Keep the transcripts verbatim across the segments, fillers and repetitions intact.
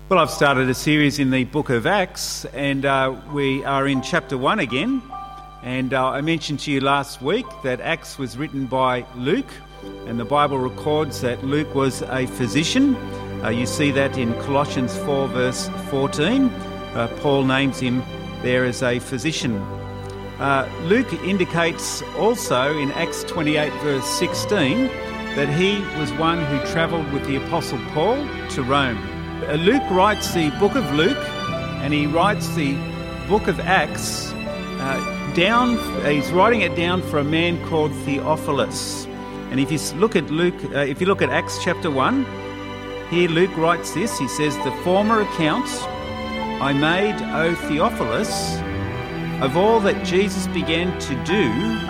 Well, I've started a series in the book of Acts, and uh, we are in chapter one again. And uh, I mentioned to you last week that Acts was written by Luke, and the Bible records that Luke was a physician. Uh, you see that in Colossians four verse fourteen. Uh, Paul names him there as a physician. Uh, Luke indicates also in Acts twenty-eight verse sixteen that he was one who travelled with the Apostle Paul to Rome. Uh, Luke writes the book of Luke, and he writes the book of Acts uh, down. He's writing it down for a man called Theophilus. And if you look at Luke, uh, if you look at Acts chapter one, here Luke writes this. He says, "The former accounts I made, O Theophilus, of all that Jesus began to do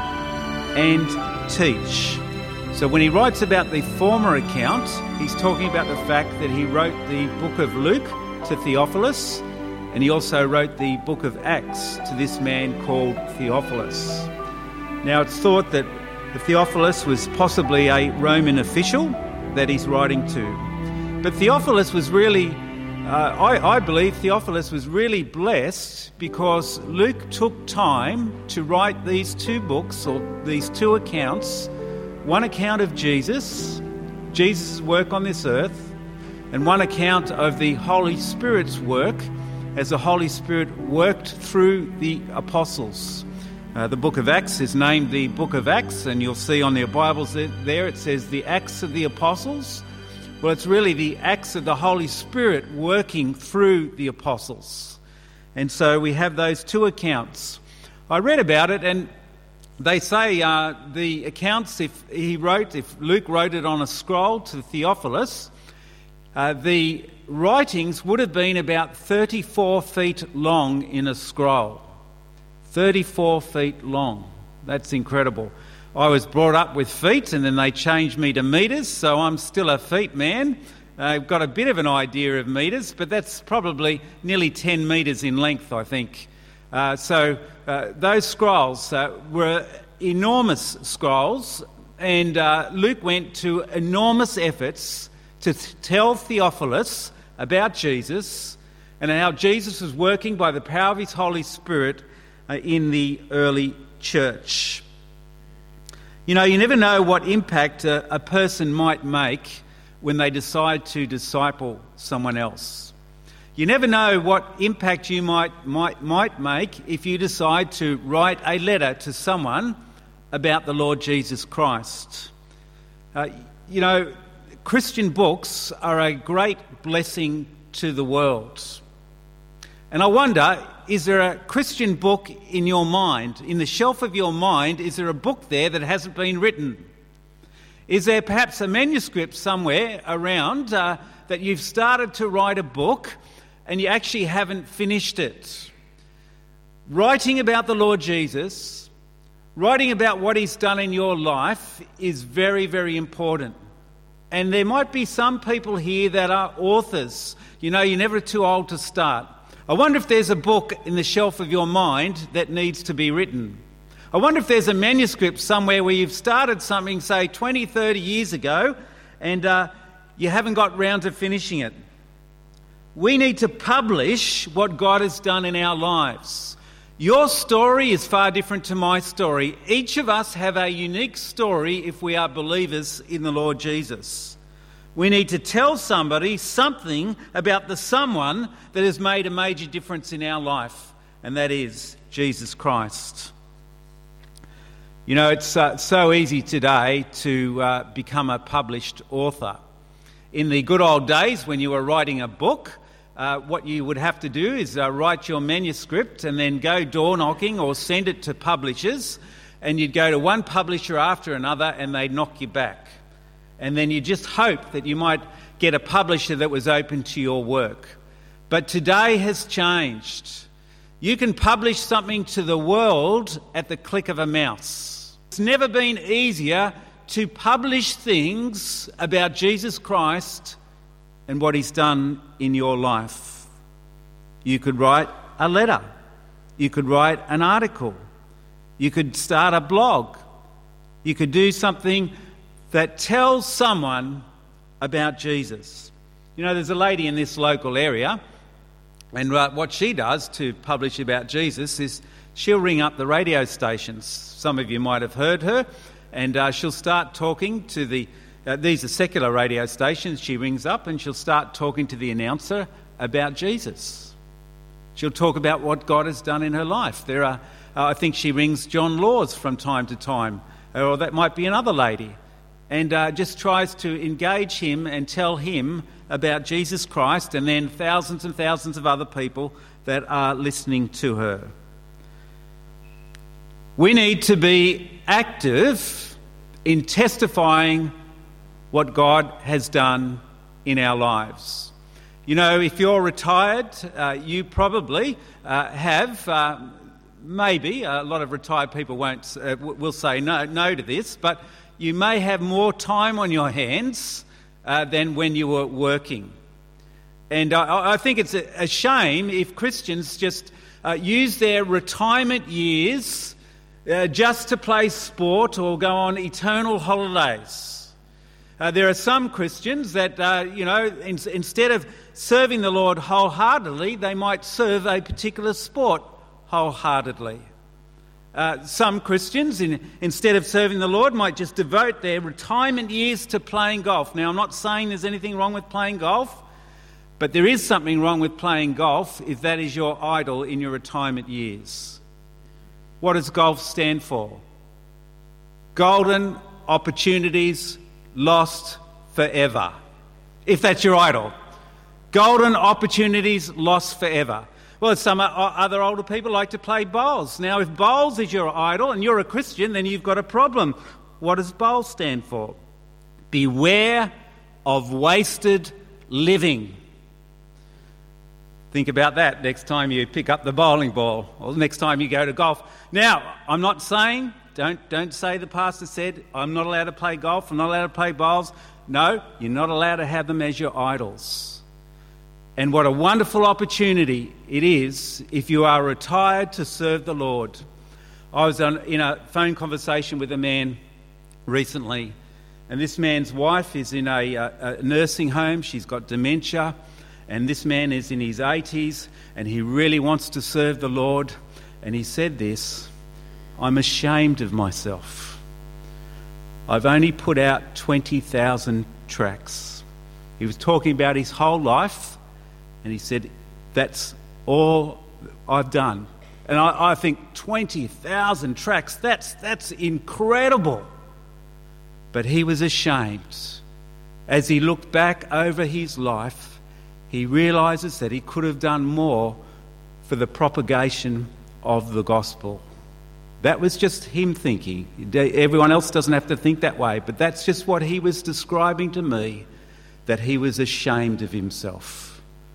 and teach." So when he writes about the former account, he's talking about the fact that he wrote the book of Luke to Theophilus, and he also wrote the book of Acts to this man called Theophilus. Now it's thought that Theophilus was possibly a Roman official that he's writing to. But Theophilus was really, uh, I, I believe Theophilus was really blessed because Luke took time to write these two books, or these two accounts. One account of Jesus, Jesus' work on this earth, and one account of the Holy Spirit's work as the Holy Spirit worked through the apostles. Uh, the book of Acts is named the book of Acts, and you'll see on your Bibles there it says the Acts of the Apostles. Well, it's really the acts of the Holy Spirit working through the apostles. And so we have those two accounts. I read about it, and they say uh, the accounts, if he wrote, if Luke wrote it on a scroll to Theophilus, uh, the writings would have been about thirty-four feet long in a scroll. thirty-four feet long. That's incredible. I was brought up with feet, and then they changed me to metres, so I'm still a feet man. I've got a bit of an idea of metres, but that's probably nearly ten metres in length, I think. Uh, so uh, those scrolls uh, were enormous scrolls, and uh, Luke went to enormous efforts to th- tell Theophilus about Jesus and how Jesus was working by the power of his Holy Spirit uh, in the early church. You know, you never know what impact a, a person might make when they decide to disciple someone else. You never know what impact you might might might make if you decide to write a letter to someone about the Lord Jesus Christ. Uh, you know, Christian books are a great blessing to the world. And I wonder, is there a Christian book in your mind, in the shelf of your mind, is there a book there that hasn't been written? Is there perhaps a manuscript somewhere around uh, that you've started to write a book and you actually haven't finished it? Writing about the Lord Jesus, writing about what he's done in your life is very, very important. And there might be some people here that are authors. You know, you're never too old to start. I wonder if there's a book in the shelf of your mind that needs to be written. I wonder if there's a manuscript somewhere where you've started something, say, twenty, thirty years ago, and uh, you haven't got round to finishing it. We need to publish what God has done in our lives. Your story is far different to my story. Each of us have a unique story if we are believers in the Lord Jesus. We need to tell somebody something about the someone that has made a major difference in our life, and that is Jesus Christ. You know, it's uh, so easy today to uh, become a published author. In the good old days when you were writing a book, Uh, what you would have to do is uh, write your manuscript and then go door knocking or send it to publishers, and you'd go to one publisher after another and they'd knock you back. And then you just hope that you might get a publisher that was open to your work. But today has changed. You can publish something to the world at the click of a mouse. It's never been easier to publish things about Jesus Christ and what he's done in your life. You could write a letter. You could write an article. You could start a blog. You could do something that tells someone about Jesus. You know, there's a lady in this local area, and uh, what she does to publish about Jesus is she'll ring up the radio stations. Some of you might have heard her, and uh, she'll start talking to the... Uh, these are secular radio stations. She rings up and she'll start talking to the announcer about Jesus. She'll talk about what God has done in her life. There are, uh, I think she rings John Laws from time to time, or that might be another lady, and uh, just tries to engage him and tell him about Jesus Christ, and then thousands and thousands of other people that are listening to her. We need to be active in testifying what God has done in our lives. You know, if you're retired, uh, you probably uh, have, uh, maybe, a lot of retired people won't uh, will say no, no to this, but you may have more time on your hands uh, than when you were working. And I, I think it's a, a shame if Christians just uh, use their retirement years uh, just to play sport or go on eternal holidays. Uh, there are some Christians that, uh, you know, in, instead of serving the Lord wholeheartedly, they might serve a particular sport wholeheartedly. Uh, some Christians, in, instead of serving the Lord, might just devote their retirement years to playing golf. Now, I'm not saying there's anything wrong with playing golf, but there is something wrong with playing golf if that is your idol in your retirement years. What does golf stand for? Golden opportunities lost forever. If that's your idol. Golden opportunities lost forever. Well, some other older people like to play bowls. Now, if bowls is your idol and you're a Christian, then you've got a problem. What does bowls stand for? Beware of wasted living. Think about that next time you pick up the bowling ball or next time you go to golf. Now, I'm not saying, don't, don't say the pastor said, I'm not allowed to play golf, I'm not allowed to play bowls. No, you're not allowed to have them as your idols. And what a wonderful opportunity it is if you are retired to serve the Lord. I was on, in a phone conversation with a man recently, and this man's wife is in a, a, a nursing home. She's got dementia, and this man is in his eighties, and he really wants to serve the Lord. And he said this, I'm ashamed of myself. I've only put out twenty thousand tracts. He was talking about his whole life. And he said, that's all I've done. And I, I think twenty thousand tracts, that's, that's incredible. But he was ashamed. As he looked back over his life, he realises that he could have done more for the propagation of the gospel. That was just him thinking. Everyone else doesn't have to think that way, but that's just what he was describing to me, that he was ashamed of himself.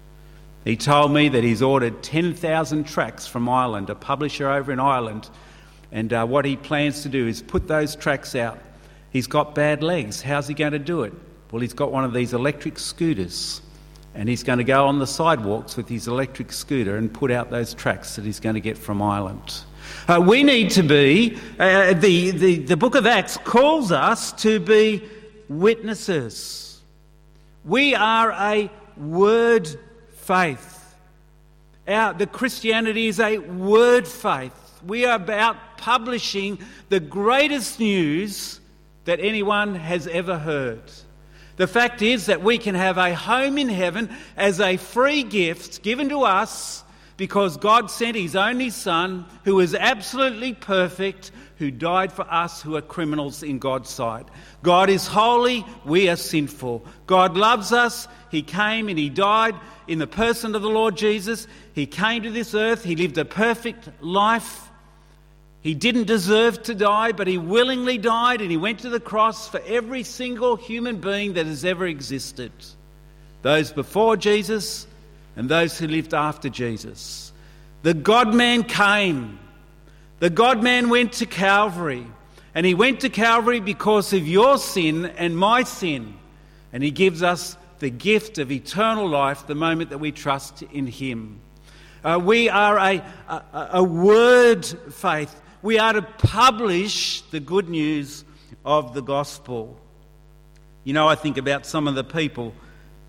He told me that he's ordered ten thousand tracts from Ireland, a publisher over in Ireland, and uh, what he plans to do is put those tracts out. He's got bad legs. How's he going to do it? Well, he's got one of these electric scooters, and he's going to go on the sidewalks with his electric scooter and put out those tracts that he's going to get from Ireland. Uh, we need to be, uh, the, the, the book of Acts calls us to be witnesses. We are a word faith. Our, the Christianity is a word faith. We are about publishing the greatest news that anyone has ever heard. The fact is that we can have a home in heaven as a free gift given to us because God sent his only Son, who is absolutely perfect, who died for us who are criminals in God's sight. God is holy, we are sinful. God loves us, he came and he died in the person of the Lord Jesus. He came to this earth, he lived a perfect life. He didn't deserve to die, but he willingly died, and he went to the cross for every single human being that has ever existed. Those before Jesus and those who lived after Jesus. The God-man came. The God-man went to Calvary. And he went to Calvary because of your sin and my sin. And he gives us the gift of eternal life the moment that we trust in him. Uh, we are a, a, a word faith. We are to publish the good news of the gospel. You know, I think about some of the people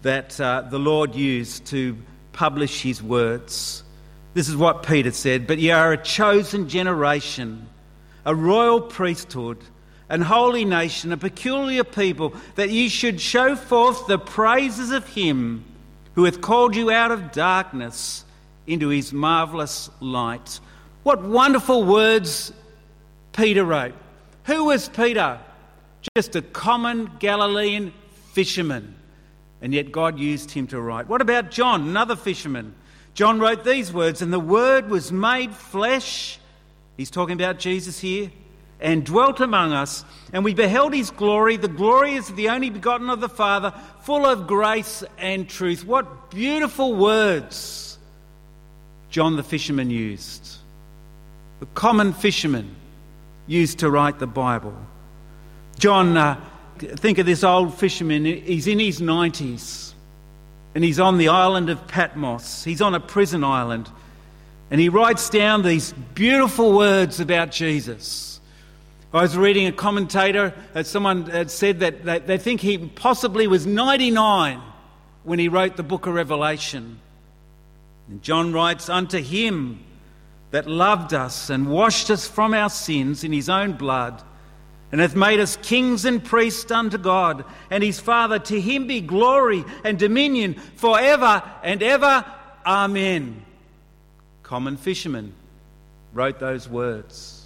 that uh, the Lord used to publish his words. This is what Peter said, "But ye are a chosen generation, a royal priesthood, an holy nation, a peculiar people, that ye should show forth the praises of him who hath called you out of darkness into his marvellous light." What wonderful words Peter wrote. Who was Peter? Just a common Galilean fisherman. And yet God used him to write. What about John, another fisherman? John wrote these words, "And the Word was made flesh," he's talking about Jesus here, "and dwelt among us, and we beheld his glory. The glory is the only begotten of the Father, full of grace and truth." What beautiful words John the fisherman used. The common fisherman used to write the Bible. John, uh, think of this old fisherman. He's in his nineties and he's on the island of Patmos. He's on a prison island and he writes down these beautiful words about Jesus. I was reading a commentator, uh, someone had said that they, they think he possibly was ninety-nine when he wrote the book of Revelation. And John writes, "Unto him that loved us and washed us from our sins in his own blood, and hath made us kings and priests unto God and his Father, to him be glory and dominion forever and ever. Amen." Common fisherman wrote those words.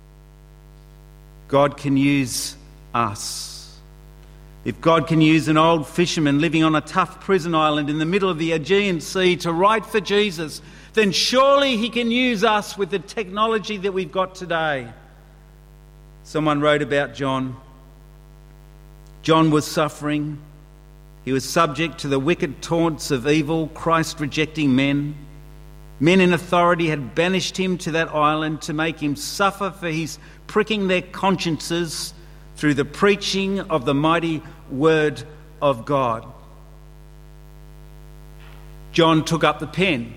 God can use us. If God can use an old fisherman living on a tough prison island in the middle of the Aegean Sea to write for Jesus, then surely he can use us with the technology that we've got today. Someone wrote about John. John was suffering. He was subject to the wicked taunts of evil, Christ-rejecting men. Men in authority had banished him to that island to make him suffer for his pricking their consciences through the preaching of the mighty word of God. John took up the pen.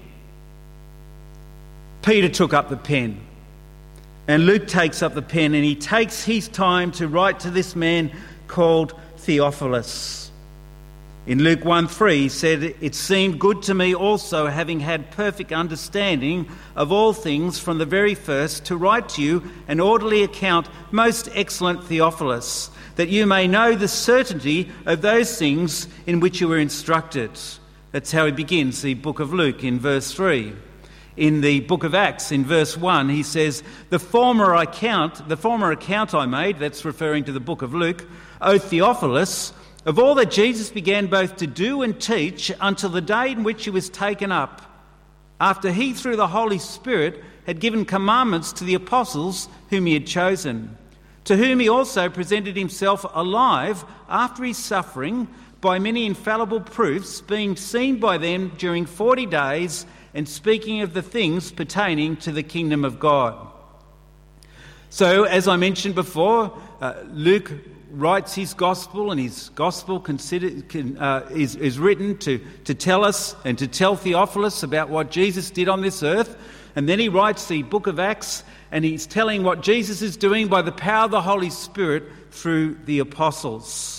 Peter took up the pen. And Luke takes up the pen and he takes his time to write to this man called Theophilus. In Luke one three, he said, "It seemed good to me also, having had perfect understanding of all things from the very first, to write to you an orderly account, most excellent Theophilus, that you may know the certainty of those things in which you were instructed." That's how he begins the book of Luke in verse three. In the book of Acts, in verse one, he says, the former account, the former account I made," that's referring to the book of Luke, "O Theophilus, of all that Jesus began both to do and teach until the day in which he was taken up, after he, through the Holy Spirit, had given commandments to the apostles whom he had chosen, to whom he also presented himself alive after his suffering by many infallible proofs, being seen by them during forty days, and speaking of the things pertaining to the kingdom of God." So, as I mentioned before, uh, Luke writes his gospel, and his gospel consider, can, uh, is, is written to, to tell us and to tell Theophilus about what Jesus did on this earth. And then he writes the book of Acts, and he's telling what Jesus is doing by the power of the Holy Spirit through the apostles.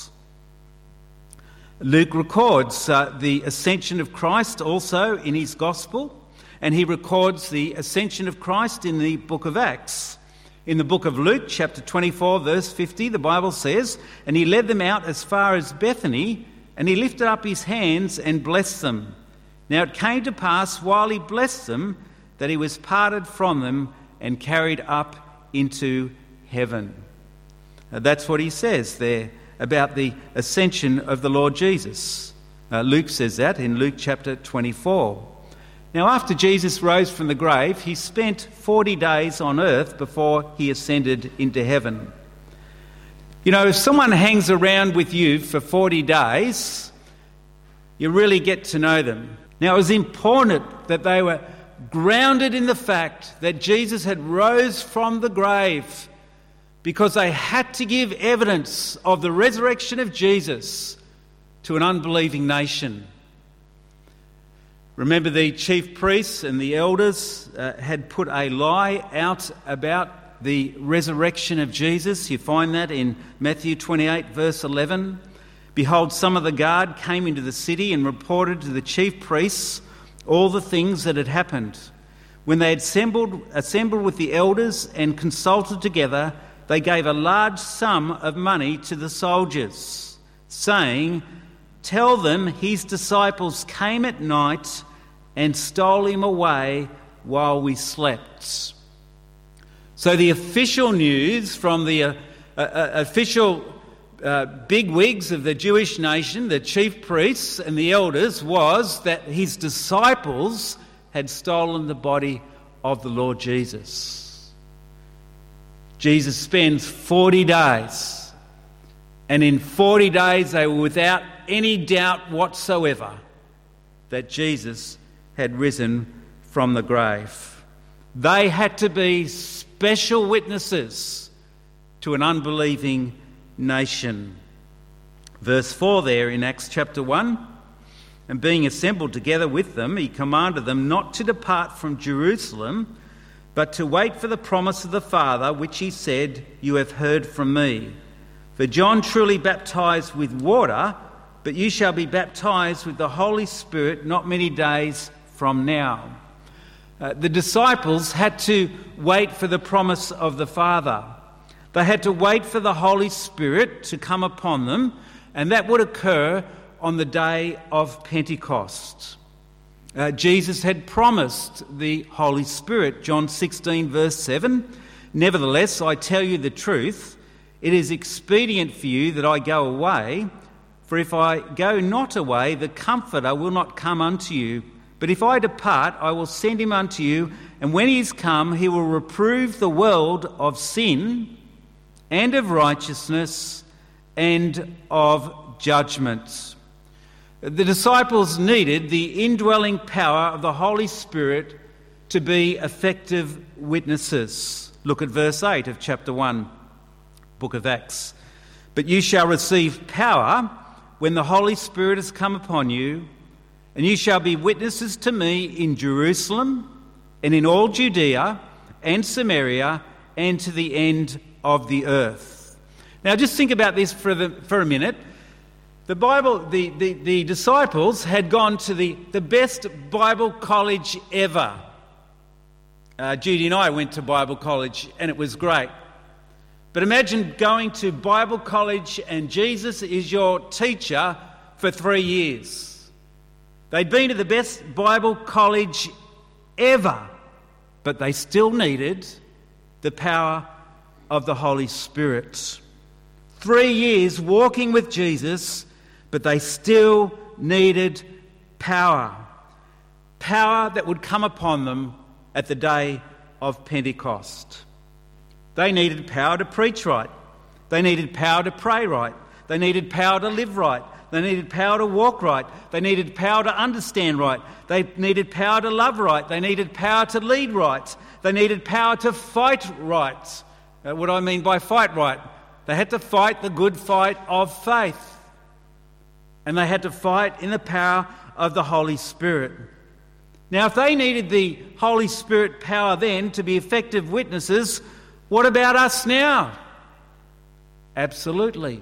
Luke records uh, the ascension of Christ also in his gospel, and he records the ascension of Christ in the book of Acts. In the book of Luke, chapter twenty-four, verse fifty, the Bible says, "And he led them out as far as Bethany, and he lifted up his hands and blessed them. Now it came to pass, while he blessed them, that he was parted from them and carried up into heaven." Uh, that's what he says there about the ascension of the Lord Jesus. Uh, Luke says that in Luke chapter twenty-four. Now, after Jesus rose from the grave, he spent forty days on earth before he ascended into heaven. You know, if someone hangs around with you for forty days, you really get to know them. Now, it was important that they were grounded in the fact that Jesus had rose from the grave, because they had to give evidence of the resurrection of Jesus to an unbelieving nation. Remember, the chief priests and the elders uh, had put a lie out about the resurrection of Jesus. You find that in Matthew twenty-eight, verse eleven. Behold, some of the guard came into the city and reported to the chief priests all the things that had happened. When they had assembled, assembled with the elders and consulted together, they gave a large sum of money to the soldiers, saying, "Tell them his disciples came at night and stole him away while we slept." So the official news from the uh, uh, official uh, bigwigs of the Jewish nation, the chief priests and the elders, was that his disciples had stolen the body of the Lord Jesus. Jesus spends forty days, and in forty days they were without any doubt whatsoever that Jesus had risen from the grave. They had to be special witnesses to an unbelieving nation. Verse four there in Acts chapter one, "And being assembled together with them, he commanded them not to depart from Jerusalem, but to wait for the promise of the Father, which he said, 'You have heard from me. For John truly baptized with water, but you shall be baptized with the Holy Spirit not many days from now.'" Uh, the disciples had to wait for the promise of the Father. They had to wait for the Holy Spirit to come upon them, and that would occur on the day of Pentecost. Uh, Jesus had promised the Holy Spirit. John sixteen verse seven, "Nevertheless, I tell you the truth, it is expedient for you that I go away, for if I go not away, the Comforter will not come unto you. But if I depart, I will send him unto you, and when he is come, he will reprove the world of sin and of righteousness and of judgment." The disciples needed the indwelling power of the Holy Spirit to be effective witnesses. Look at verse eight of chapter one, book of Acts. "But you shall receive power when the Holy Spirit has come upon you, and you shall be witnesses to me in Jerusalem and in all Judea and Samaria and to the end of the earth." Now just think about this for, the, for a minute. The Bible, the, the, the disciples had gone to the, the best Bible college ever. Uh, Judy and I went to Bible college and it was great. But imagine going to Bible college and Jesus is your teacher for three years. They'd been to the best Bible college ever, but they still needed the power of the Holy Spirit. Three years walking with Jesus, but they still needed power. Power that would come upon them at the day of Pentecost. They needed power to preach right. They needed power to pray right. They needed power to live right. They needed power to walk right. They needed power to understand right. They needed power to love right. They needed power to lead right. They needed power to fight right. Uh, what do I mean by fight right? They had to fight the good fight of faith. And they had to fight in the power of the Holy Spirit. Now, if they needed the Holy Spirit power then to be effective witnesses, what about us now? Absolutely.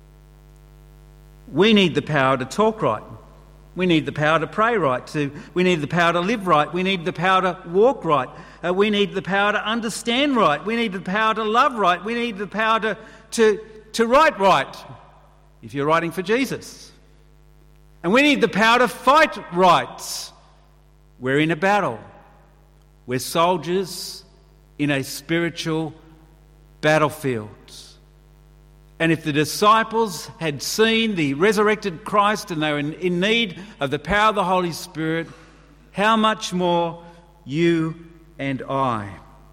We need the power to talk right. We need the power to pray right. To, we need the power to live right. We need the power to walk right. Uh, we need the power to understand right. We need the power to love right. We need the power to, to, to write right, if you're writing for Jesus. And we need the power to fight right. We're in a battle. We're soldiers in a spiritual battlefield. And if the disciples had seen the resurrected Christ and they were in, in need of the power of the Holy Spirit, how much more you and I?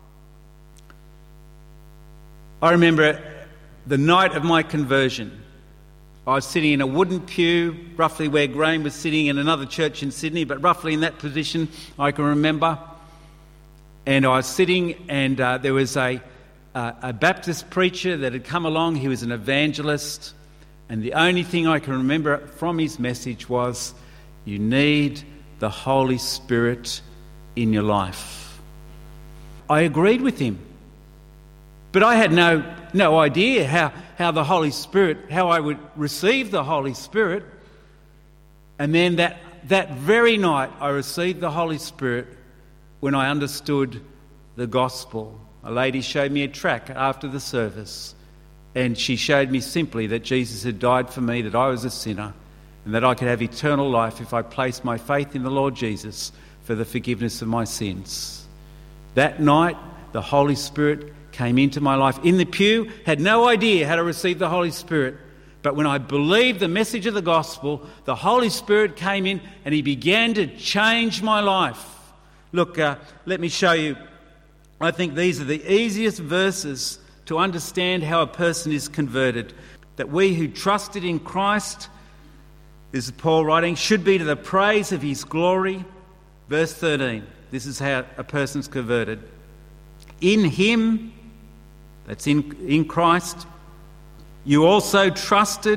I remember the night of my conversion. I was sitting in a wooden pew, roughly where Graham was sitting in another church in Sydney, but roughly in that position I can remember. And I was sitting and uh, there was a Uh, a Baptist preacher that had come along. He was an evangelist, and the only thing I can remember from his message was, you need the Holy Spirit in your life. I agreed with him. But I had no no idea how, how the Holy Spirit, how I would receive the Holy Spirit. And then that, that very night I received the Holy Spirit when I understood the gospel. A lady showed me a tract after the service, and she showed me simply that Jesus had died for me, that I was a sinner, and that I could have eternal life if I placed my faith in the Lord Jesus for the forgiveness of my sins. That night, the Holy Spirit came into my life. In the pew, had no idea how to receive the Holy Spirit. But when I believed the message of the gospel, the Holy Spirit came in and he began to change my life. Look, uh, let me show you. I think these are the easiest verses to understand how a person is converted. That we who trusted in Christ, this is Paul writing, should be to the praise of his glory. Verse thirteen, this is how a person's converted. In him, that's in, in Christ, you also trusted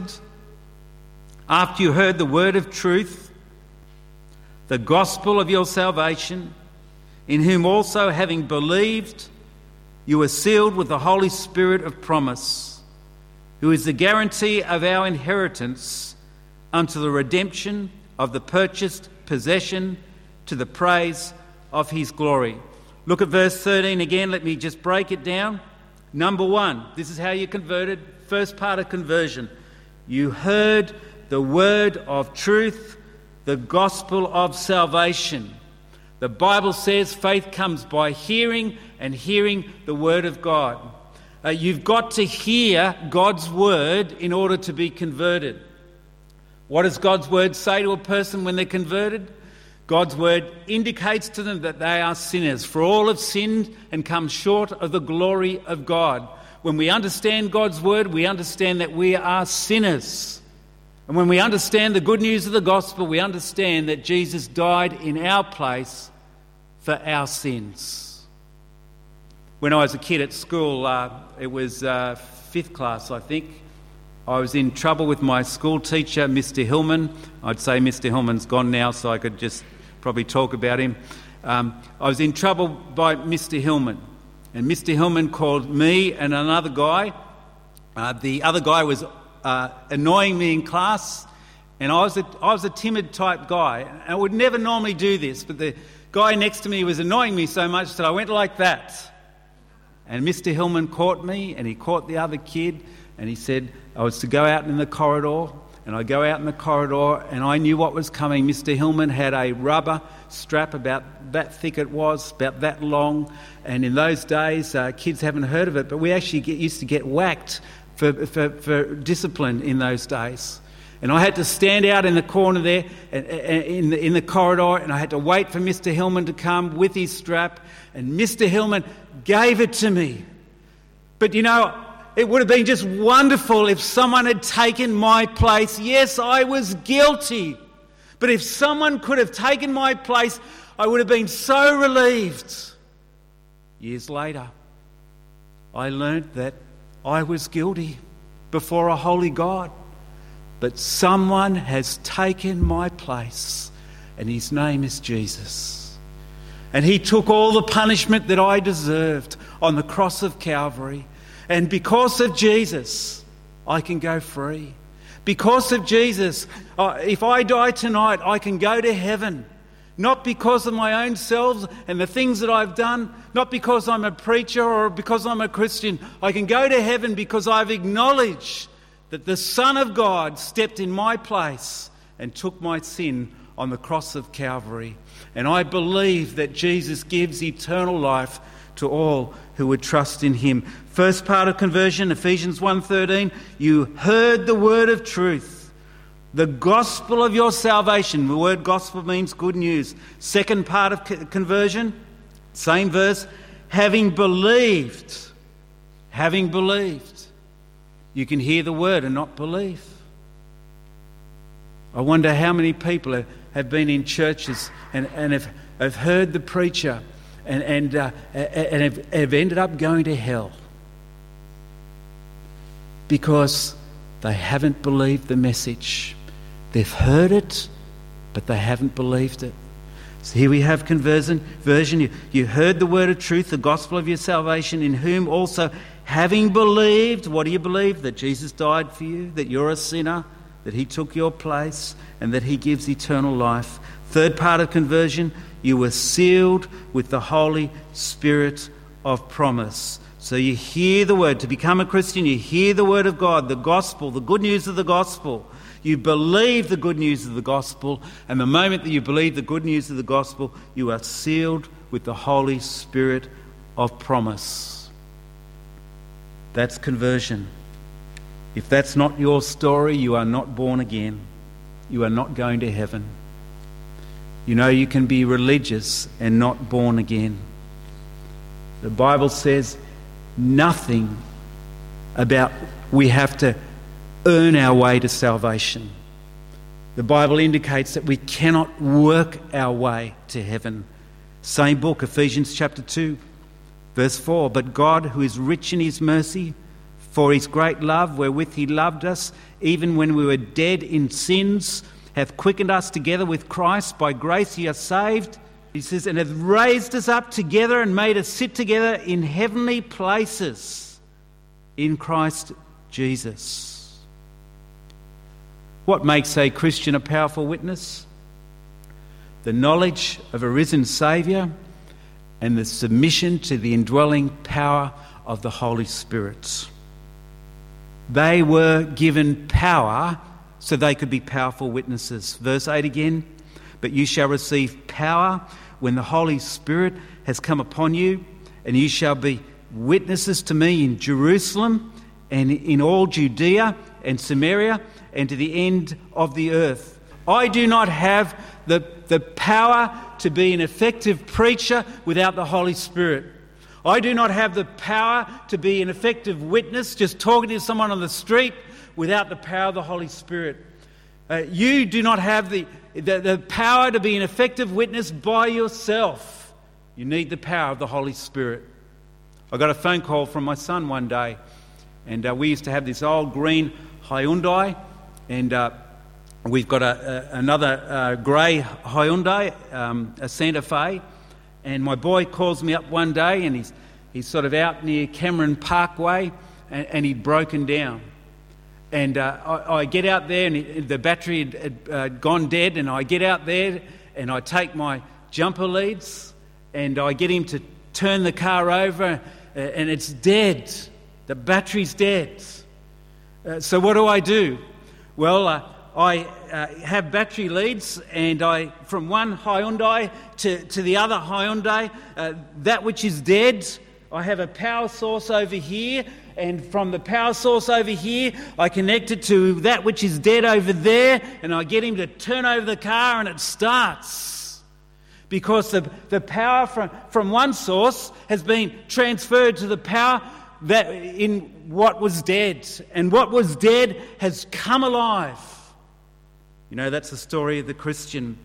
after you heard the word of truth, the gospel of your salvation, in whom also, having believed, you were sealed with the Holy Spirit of promise, who is the guarantee of our inheritance unto the redemption of the purchased possession, to the praise of his glory. Look at verse thirteen again. Let me just break it down. Number one, this is how you're converted. First part of conversion. You heard the word of truth, the gospel of salvation. The Bible says faith comes by hearing, and hearing the word of God. Uh, you've got to hear God's word in order to be converted. What does God's word say to a person when they're converted? God's word indicates to them that they are sinners. For all have sinned and come short of the glory of God. When we understand God's word, we understand that we are sinners. And when we understand the good news of the gospel, we understand that Jesus died in our place for our sins. When I was a kid at school, uh, it was uh, fifth class, I think, I was in trouble with my school teacher, Mister Hillman. I'd say Mister Hillman's gone now, so I could just probably talk about him. Um, I was in trouble by Mister Hillman, and Mister Hillman called me and another guy. Uh, the other guy was uh, annoying me in class, and I was a, I was a timid type guy. And I would never normally do this, but the guy next to me was annoying me so much that I went like that. And Mister Hillman caught me, and he caught the other kid, and he said I was to go out in the corridor. And I go out in the corridor, and I knew what was coming. Mister Hillman had a rubber strap about that thick it was, about that long. And in those days, uh, kids haven't heard of it, but we actually get, used to get whacked for, for, for discipline in those days. And I had to stand out in the corner there, in the, in the corridor, and I had to wait for Mister Hillman to come with his strap. And Mister Hillman gave it to me. But you know, it would have been just wonderful if someone had taken my place. Yes, I was guilty. But if someone could have taken my place, I would have been so relieved. Years later, I learnt that I was guilty before a holy God. But someone has taken my place, and his name is Jesus. And he took all the punishment that I deserved on the cross of Calvary. And because of Jesus, I can go free. Because of Jesus, uh, if I die tonight, I can go to heaven. Not because of my own selves and the things that I've done, not because I'm a preacher or because I'm a Christian. I can go to heaven because I've acknowledged that the Son of God stepped in my place and took my sin on the cross of Calvary. And I believe that Jesus gives eternal life to all who would trust in him. First part of conversion, Ephesians one thirteen, you heard the word of truth, the gospel of your salvation. The word gospel means good news. Second part of conversion, same verse, having believed, having believed. You can hear the word and not believe. I wonder how many people have been in churches and, and have, have heard the preacher and, and, uh, and have, have ended up going to hell because they haven't believed the message. They've heard it, but they haven't believed it. So here we have conversion. Version. You, you heard the word of truth, the gospel of your salvation, in whom also, Having believed, what do you believe? That Jesus died for you, that you're a sinner, that he took your place, and that he gives eternal life. Third part of conversion, you were sealed with the Holy Spirit of promise. So you hear the word. To become a Christian, you hear the word of God, the gospel, the good news of the gospel. You believe the good news of the gospel, and the moment that you believe the good news of the gospel, you are sealed with the Holy Spirit of promise. That's conversion. If that's not your story, you are not born again. You are not going to heaven. You know, you can be religious and not born again. The Bible says nothing about we have to earn our way to salvation. The Bible indicates that we cannot work our way to heaven. Same book, Ephesians chapter two, verse four. But God, who is rich in his mercy, for his great love wherewith he loved us, even when we were dead in sins, hath quickened us together with Christ. By grace ye are saved. He says, and hath raised us up together and made us sit together in heavenly places in Christ Jesus. What makes a Christian a powerful witness? The knowledge of a risen Saviour and the submission to the indwelling power of the Holy Spirit. They were given power so they could be powerful witnesses. Verse eight again, but you shall receive power when the Holy Spirit has come upon you, and you shall be witnesses to me in Jerusalem and in all Judea and Samaria and to the end of the earth. I do not have the, the power to be an effective preacher without the Holy Spirit. I do not have the power to be an effective witness, just talking to someone on the street, without the power of the Holy Spirit. Uh, you do not have the, the, the power to be an effective witness by yourself. You need the power of the Holy Spirit. I got a phone call from my son one day, and uh, we used to have this old green Hyundai, and uh, we've got a, a, another uh, grey Hyundai, um, a Santa Fe, and my boy calls me up one day, and he's he's sort of out near Cameron Parkway, and, and he'd broken down. And uh, I, I get out there, and it, the battery had, had uh, gone dead, and I get out there, and I take my jumper leads, and I get him to turn the car over, uh, and it's dead. The battery's dead. Uh, so what do I do? Well, uh, I uh, have battery leads, and I, from one Hyundai to, to the other Hyundai, uh, that which is dead, I have a power source over here, and from the power source over here, I connect it to that which is dead over there, and I get him to turn over the car, and it starts. Because the, the power from, from one source has been transferred to the power that in what was dead, and what was dead has come alive. You know, that's the story of the Christian.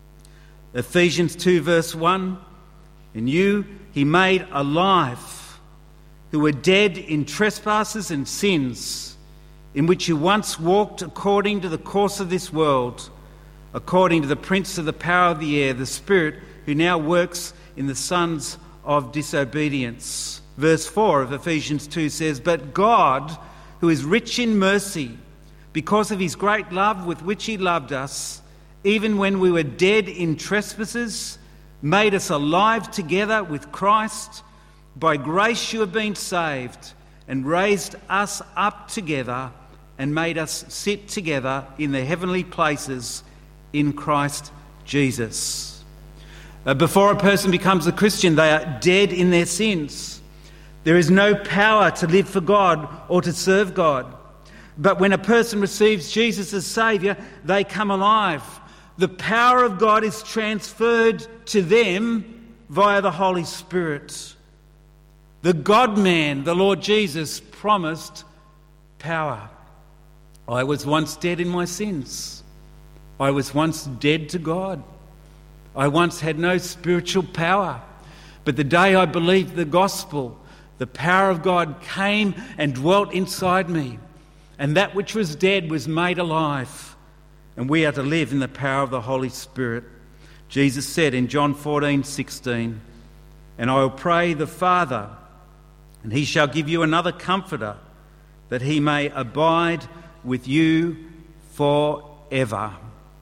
Ephesians two verse one, in you he made alive who were dead in trespasses and sins, in which you once walked according to the course of this world, according to the prince of the power of the air, the spirit who now works in the sons of disobedience. Verse four of Ephesians two says, but God, who is rich in mercy, because of his great love with which he loved us, even when we were dead in trespasses, made us alive together with Christ. By grace you have been saved, and raised us up together, and made us sit together in the heavenly places in Christ Jesus. Uh, before a person becomes a Christian, they are dead in their sins. There is no power to live for God or to serve God. But when a person receives Jesus as Saviour, they come alive. The power of God is transferred to them via the Holy Spirit. The God-man, the Lord Jesus, promised power. I was once dead in my sins. I was once dead to God. I once had no spiritual power. But the day I believed the gospel, the power of God came and dwelt inside me. And that which was dead was made alive. And we are to live in the power of the Holy Spirit. Jesus said in John fourteen sixteen, and I will pray the Father, And he shall give you another Comforter, that he may abide with you forever.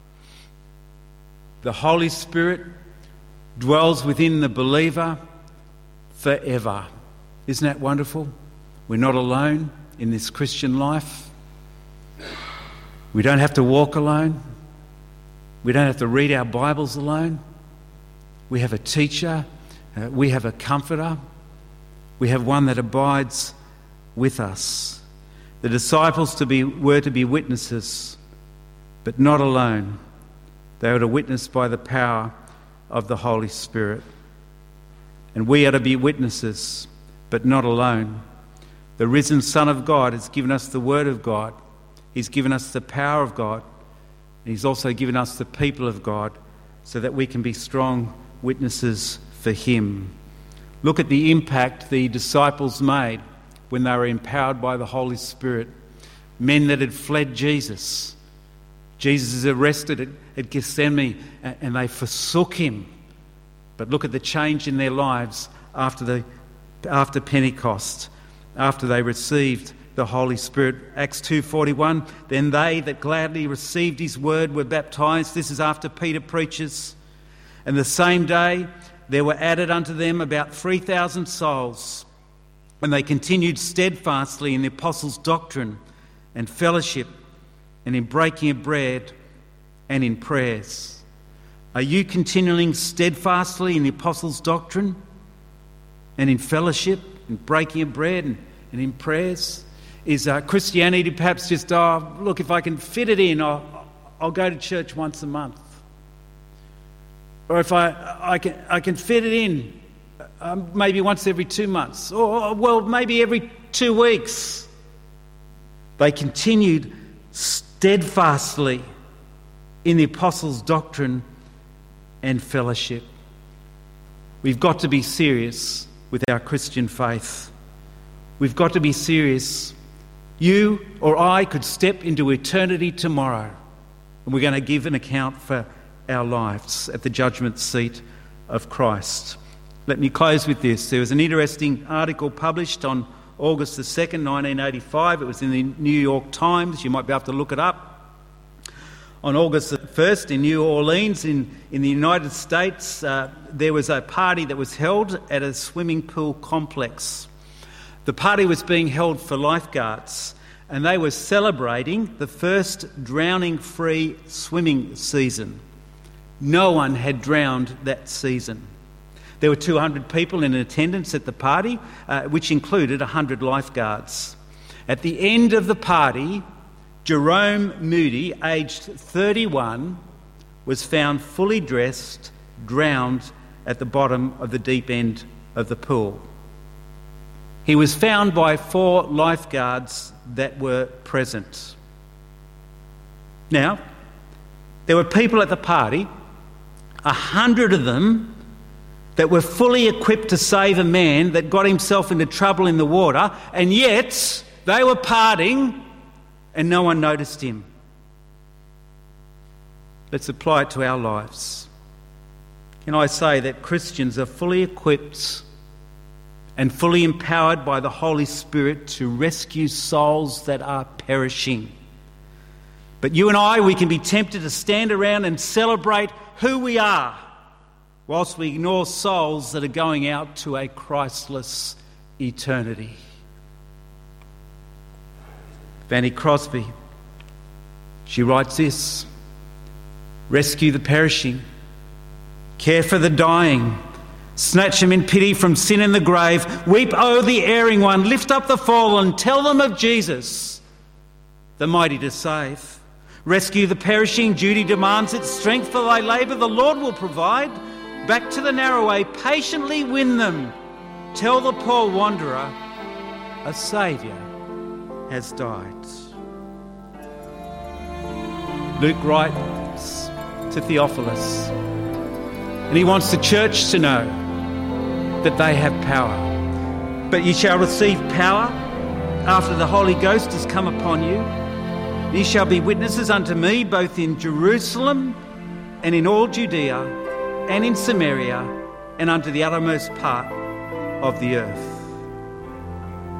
The Holy Spirit dwells within the believer forever. Isn't that wonderful? We're not alone in this Christian life. We don't have to walk alone. We don't have to read our Bibles alone. We have a teacher. Uh, we have a comforter. We have one that abides with us. The disciples to be, were to be witnesses, but not alone. They were to witness by the power of the Holy Spirit. And we are to be witnesses, but not alone. The risen Son of God has given us the Word of God. He's given us the power of God. And he's also given us the people of God so that we can be strong witnesses for him. Look at the impact the disciples made when they were empowered by the Holy Spirit. Men that had fled Jesus. Jesus is arrested at, at Gethsemane and they forsook him. But look at the change in their lives after the after Pentecost, after they received the Holy Spirit. Acts two forty-one, then they that gladly received his word were baptized. This is after Peter preaches. And the same day there were added unto them about three thousand souls. And they continued steadfastly in the apostles' doctrine and fellowship and in breaking of bread and in prayers. Are you continuing steadfastly in the apostles' doctrine and in fellowship and breaking of bread and, and in prayers? Is uh, Christianity perhaps just, oh, look, if I can fit it in, I'll, I'll go to church once a month? Or if I, I, can, I can fit it in, um, maybe once every two months, or, well, maybe every two weeks. They continued steadfastly in the apostles' doctrine and fellowship. We've got to be serious with our Christian faith. We've got to be serious. You or I could step into eternity tomorrow, and we're going to give an account for our lives at the judgment seat of Christ. Let me close with this. There was an interesting article published on August the second, nineteen eighty-five. It was in the New York Times. You might be able to look it up. On August the first in New Orleans in, in the United States, uh, there was a party that was held at a swimming pool complex. The party was being held for lifeguards, and they were celebrating the first drowning-free swimming season. No one had drowned that season. There were two hundred people in attendance at the party, uh, which included one hundred lifeguards. At the end of the party, Jerome Moody, aged thirty-one, was found fully dressed, drowned at the bottom of the deep end of the pool. He was found by four lifeguards that were present. Now, there were people at the party, a hundred of them, that were fully equipped to save a man that got himself into trouble in the water, and yet they were partying and no one noticed him. Let's apply it to our lives. Can I say that Christians are fully equipped and fully empowered by the Holy Spirit to rescue souls that are perishing? But you and I, we can be tempted to stand around and celebrate who we are, whilst we ignore souls that are going out to a Christless eternity. Fanny Crosby, she writes this: rescue the perishing, care for the dying, snatch them in pity from sin and the grave, weep o'er the erring one, lift up the fallen, tell them of Jesus, the mighty to save. Rescue the perishing, duty demands it, strength for thy labour the Lord will provide. Back to the narrow way, patiently win them. Tell the poor wanderer, a Saviour has died. Luke writes to Theophilus, and he wants the church to know that they have power. But ye shall receive power after the Holy Ghost has come upon you. Ye shall be witnesses unto me both in Jerusalem and in all Judea and in Samaria, and unto the uttermost part of the earth.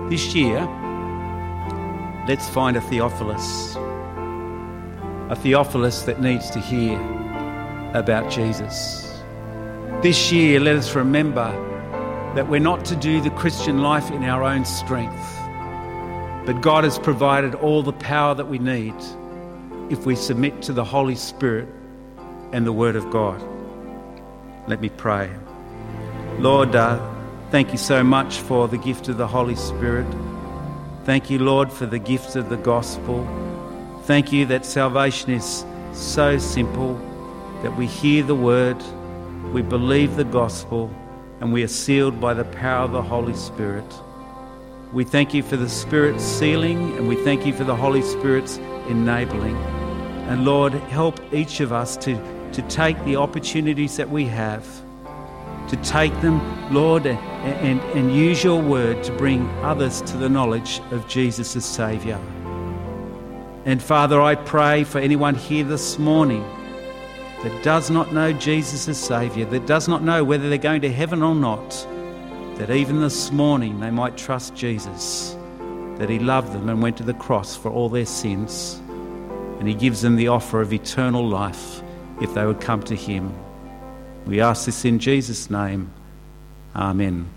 This year, let's find a Theophilus. A Theophilus that needs to hear about Jesus. This year, let us remember that we're not to do the Christian life in our own strength, but God has provided all the power that we need if we submit to the Holy Spirit and the Word of God. Let me pray. Lord, uh, thank you so much for the gift of the Holy Spirit. Thank you, Lord, for the gift of the gospel. Thank you that salvation is so simple, that we hear the word, we believe the gospel, and we are sealed by the power of the Holy Spirit. We thank you for the Spirit's sealing, and we thank you for the Holy Spirit's enabling. And Lord, help each of us to, to take the opportunities that we have, to take them, Lord, and, and, and use your word to bring others to the knowledge of Jesus as Saviour. And Father, I pray for anyone here this morning that does not know Jesus as Saviour, that does not know whether they're going to heaven or not, that even this morning they might trust Jesus, that he loved them and went to the cross for all their sins, and he gives them the offer of eternal life if they would come to him. We ask this in Jesus' name. Amen.